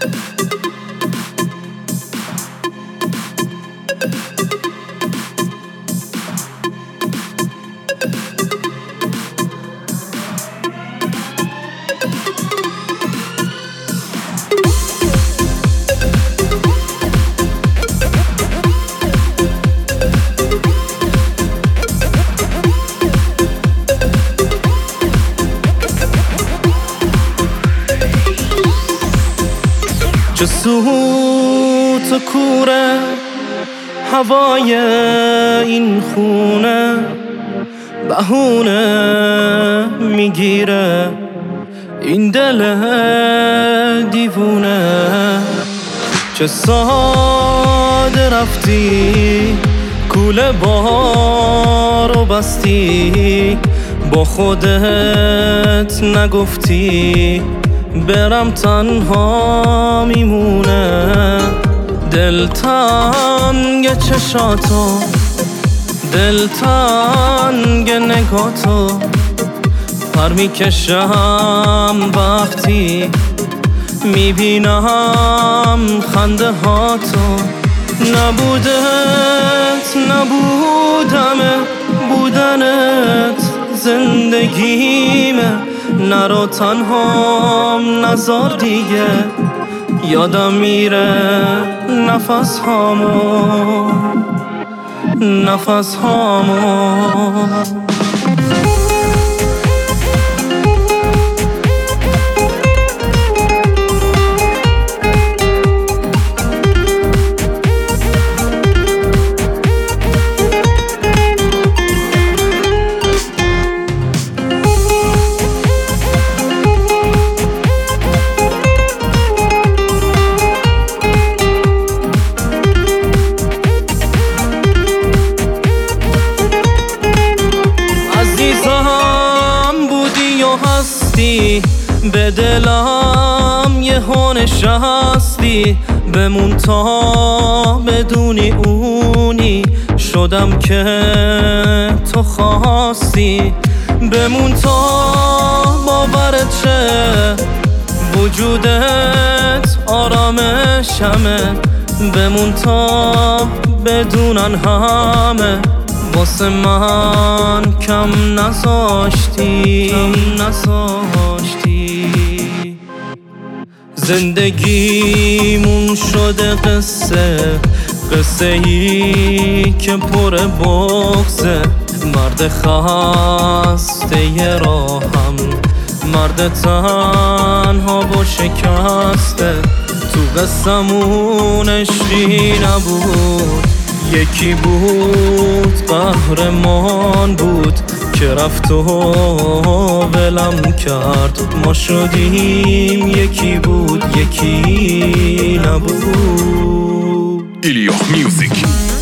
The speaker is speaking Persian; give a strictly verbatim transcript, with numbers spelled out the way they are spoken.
چه سوت و کوره هوای این خونه، بهونه میگیره این دل دیوونه. چه ساده رفتی کوله بارو بستی، با خودت نگفتی برم تنها میمونه. دلتنگ چشاتو، دلتنگ نگاتو، پر میکشم وقتی میبینم خنده هاتو. نبودت نبودمه، بودنت زندگیمه. نرو تنهام نزار دیگه، یادم میره نفس هامو، نفس هامو. به دلم یه ها نشستی، بمون تا بدونی اونی شدم که تو خواستی. بمون تا باورت شه وجودت آرامشمه. بمون تا بدونن همه واسه من کم نذاشتی، کم نذاشتی. زندگیمون شده قصه، قصه ای که پر بغضه. مرد خسته ی راهم، مرد تنها و شکسته. تو قصمون عشقی نبود، یکی بود قهرمان بود که رفت و ولم کرد. ما شدیم یکی بود، یکی نبود. ایلیاخ میوزیک.